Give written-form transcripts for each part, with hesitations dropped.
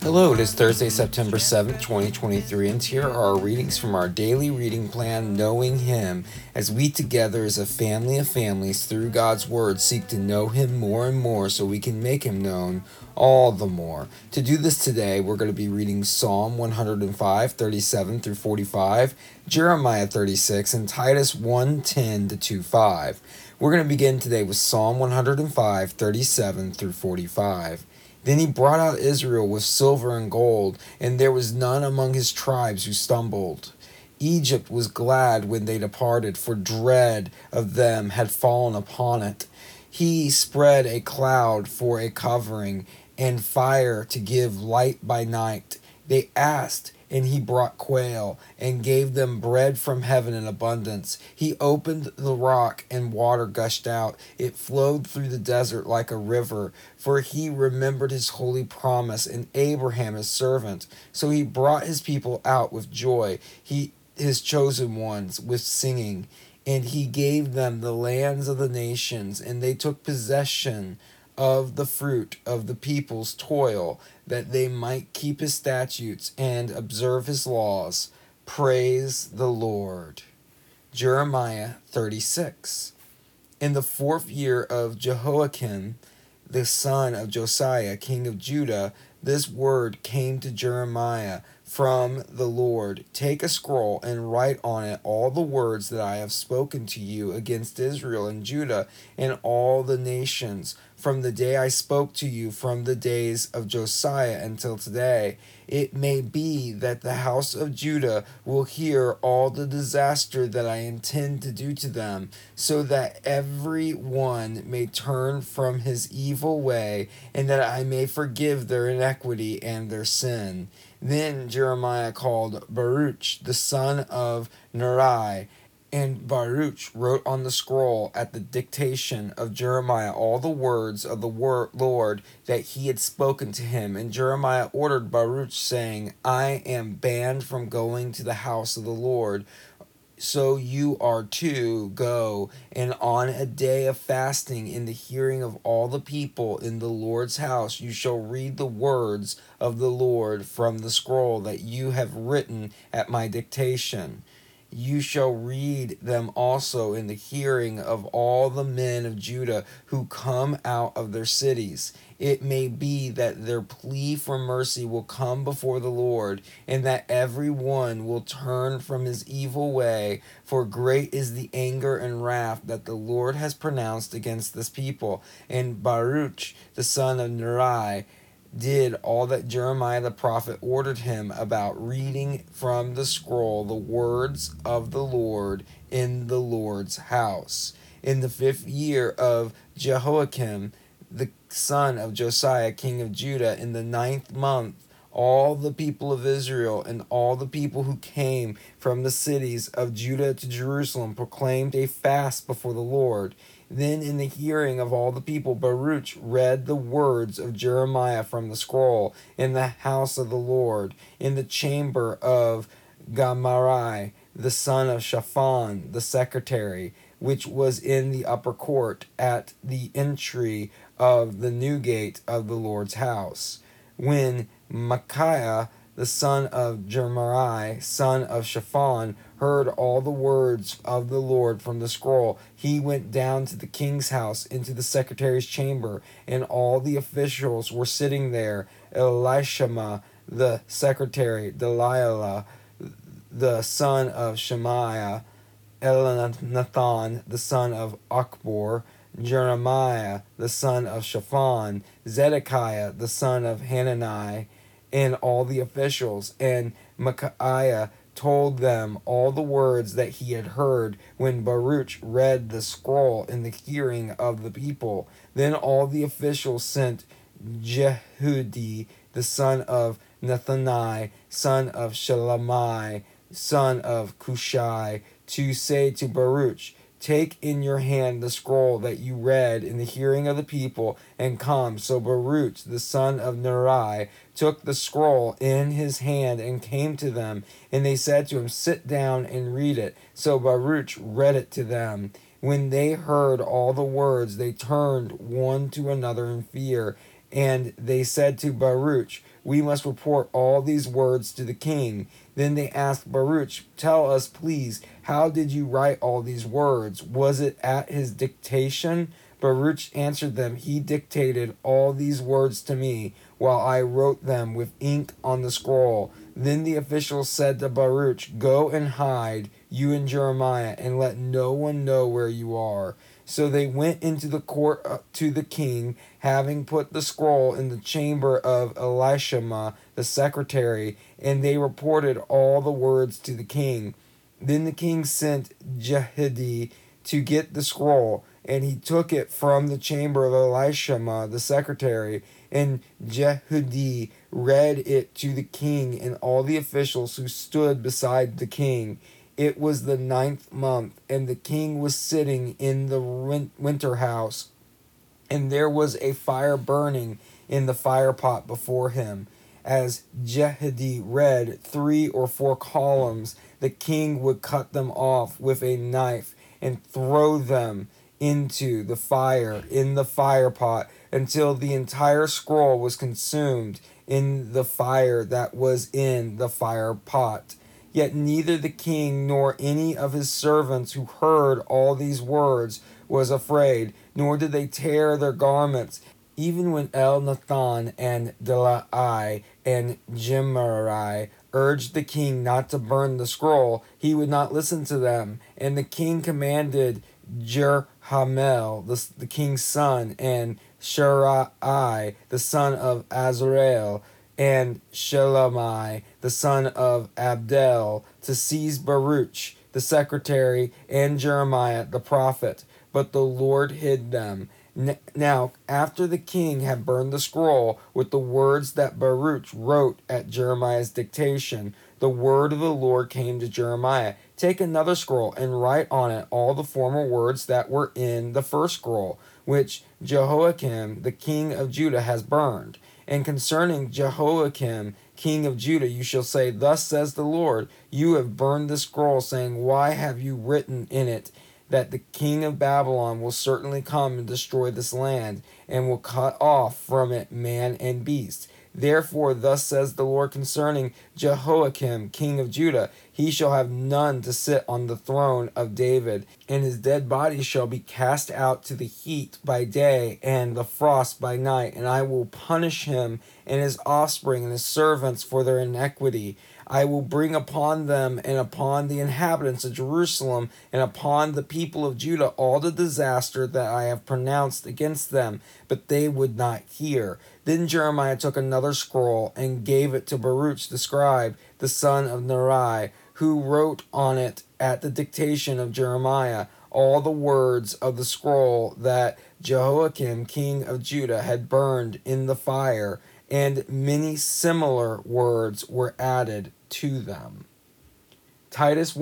Hello, it is Thursday, September 7th, 2023, and here are our readings from our daily reading plan, Knowing Him, as we together as a family of families through God's Word seek to know Him more and more so we can make Him known all the more. To do this today, we're going to be reading Psalm 105, 37 through 45, Jeremiah 36, and Titus 1:10 to 2:5. We're going to begin today with Psalm 105, 37 through 45. Then he brought out Israel with silver and gold, and there was none among his tribes who stumbled. Egypt was glad when they departed, for dread of them had fallen upon it. He spread a cloud for a covering, and fire to give light by night. They asked, and he brought quail, and gave them bread from heaven in abundance. He opened the rock, and water gushed out. It flowed through the desert like a river, for he remembered his holy promise, and Abraham his servant. So he brought his people out with joy, his chosen ones with singing. And he gave them the lands of the nations, and they took possession of the fruit of the people's toil, that they might keep his statutes and observe his laws. Praise the Lord. Jeremiah 36. In the 4th year of Jehoiakim, the son of Josiah, king of Judah, this word came to Jeremiah from the Lord. Take a scroll and write on it all the words that I have spoken to you against Israel and Judah and all the nations, from the day I spoke to you, from the days of Josiah until today. It may be that the house of Judah will hear all the disaster that I intend to do to them, so that every one may turn from his evil way, and that I may forgive their iniquity and their sin. Then Jeremiah called Baruch the son of Neriah, and Baruch wrote on the scroll at the dictation of Jeremiah all the words of the Lord that he had spoken to him. And Jeremiah ordered Baruch, saying, I am banned from going to the house of the Lord. So you are to go, and on a day of fasting, in the hearing of all the people in the Lord's house, you shall read the words of the Lord from the scroll that you have written at my dictation. You shall read them also in the hearing of all the men of Judah who come out of their cities. It may be that their plea for mercy will come before the Lord, and that every one will turn from his evil way, for great is the anger and wrath that the Lord has pronounced against this people. And Baruch the son of Neriah did all that Jeremiah the prophet ordered him about reading from the scroll the words of the Lord in the Lord's house. In the 5th year of Jehoiakim, the son of Josiah, king of Judah, in the 9th month, all the people of Israel and all the people who came from the cities of Judah to Jerusalem proclaimed a fast before the Lord. Then in the hearing of all the people, Baruch read the words of Jeremiah from the scroll in the house of the Lord, in the chamber of Gamaliel, the son of Shaphan, the secretary, which was in the upper court at the entry of the new gate of the Lord's house. When Micaiah, the son of Jeremiah, son of Shaphan, heard all the words of the Lord from the scroll, he went down to the king's house into the secretary's chamber, and all the officials were sitting there. Elishama, the secretary, Delilah, the son of Shemaiah, Elnathan, the son of Achbor, Jeremiah, the son of Shaphan, Zedekiah, the son of Hanani, and all the officials. And Micaiah told them all the words that he had heard when Baruch read the scroll in the hearing of the people. Then all the officials sent Jehudi, the son of Nethani, son of Shelemiah, son of Cushai, to say to Baruch, Take in your hand the scroll that you read in the hearing of the people, and come. So Baruch, the son of Neriah, took the scroll in his hand and came to them. And they said to him, Sit down and read it. So Baruch read it to them. When they heard all the words, they turned one to another in fear, And they said to Baruch, "We must report all these words to the king." Then they asked Baruch, "Tell us, please, how did you write all these words? Was it at his dictation?" Baruch answered them, "He dictated all these words to me, while I wrote them with ink on the scroll." Then the officials said to Baruch, "Go and hide, you and Jeremiah, and let no one know where you are." So they went into the court to the king, having put the scroll in the chamber of Elishama the secretary, and they reported all the words to the king. Then the king sent Jehudi to get the scroll, and he took it from the chamber of Elishama the secretary, and Jehudi read it to the king and all the officials who stood beside the king. It was the 9th month, and the king was sitting in the winter house, and there was a fire burning in the firepot before him. As Jehudi read 3 or 4 columns, the king would cut them off with a knife and throw them into the fire in the firepot until the entire scroll was consumed in the fire that was in the firepot. Yet neither the king nor any of his servants who heard all these words was afraid, nor did they tear their garments. Even when Elnathan and Delai and Jimri urged the king not to burn the scroll, he would not listen to them. And the king commanded Jerahmeel, the king's son, and Sharai, the son of Azrael, and Shelomai, the son of Abdel, to seize Baruch, the secretary, and Jeremiah, the prophet. But the Lord hid them. Now, after the king had burned the scroll with the words that Baruch wrote at Jeremiah's dictation, the word of the Lord came to Jeremiah. "Take another scroll and write on it all the former words that were in the first scroll, which Jehoiakim, the king of Judah, has burned. And concerning Jehoiakim, king of Judah, you shall say, Thus says the Lord, you have burned the scroll, saying, Why have you written in it that the king of Babylon will certainly come and destroy this land, and will cut off from it man and beast? Therefore, thus says the Lord concerning Jehoiakim, king of Judah, he shall have none to sit on the throne of David, and his dead body shall be cast out to the heat by day and the frost by night, and I will punish him and his offspring and his servants for their iniquity. I will bring upon them and upon the inhabitants of Jerusalem and upon the people of Judah all the disaster that I have pronounced against them, but they would not hear." Then Jeremiah took another scroll and gave it to Baruch the scribe, the son of Neri, who wrote on it at the dictation of Jeremiah all the words of the scroll that Jehoiakim, king of Judah, had burned in the fire, and many similar words were added to them. Titus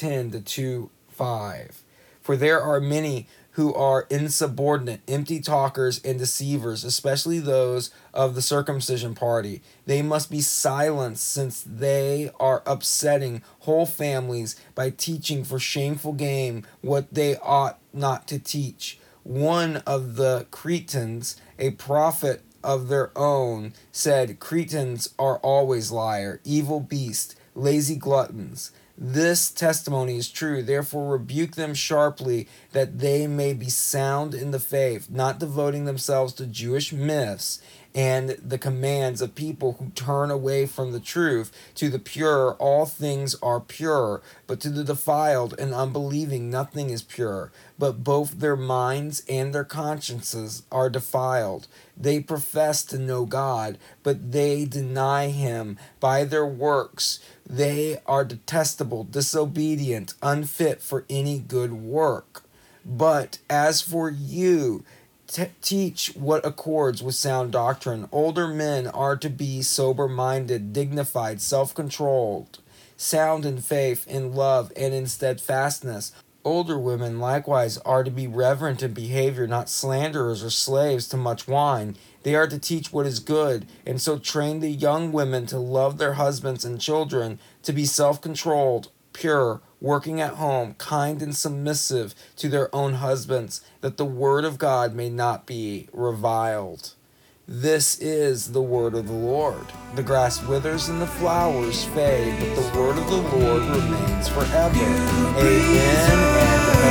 1:10-2:5. For there are many who are insubordinate, empty talkers, and deceivers, especially those of the circumcision party. They must be silenced, since they are upsetting whole families by teaching for shameful gain what they ought not to teach. One of the Cretans, a prophet of their own, said, "Cretans are always liars, evil beasts, lazy gluttons." This testimony is true. Therefore rebuke them sharply, that they may be sound in the faith, not devoting themselves to Jewish myths and the commands of people who turn away from the truth. To the pure all things are pure, but to the defiled and unbelieving nothing is pure, but both their minds and their consciences are defiled. They profess to know God, but they deny him by their works. They are detestable, disobedient, unfit for any good work. But as for you, teach what accords with sound doctrine. Older men are to be sober-minded, dignified, self-controlled, sound in faith, in love, and in steadfastness. Older women likewise are to be reverent in behavior, not slanderers or slaves to much wine. They are to teach what is good, and so train the young women to love their husbands and children, to be self-controlled, pure, working at home, kind and submissive to their own husbands, that the word of God may not be reviled. This is the word of the Lord. The grass withers and the flowers fade, but the word of the Lord remains forever. Amen and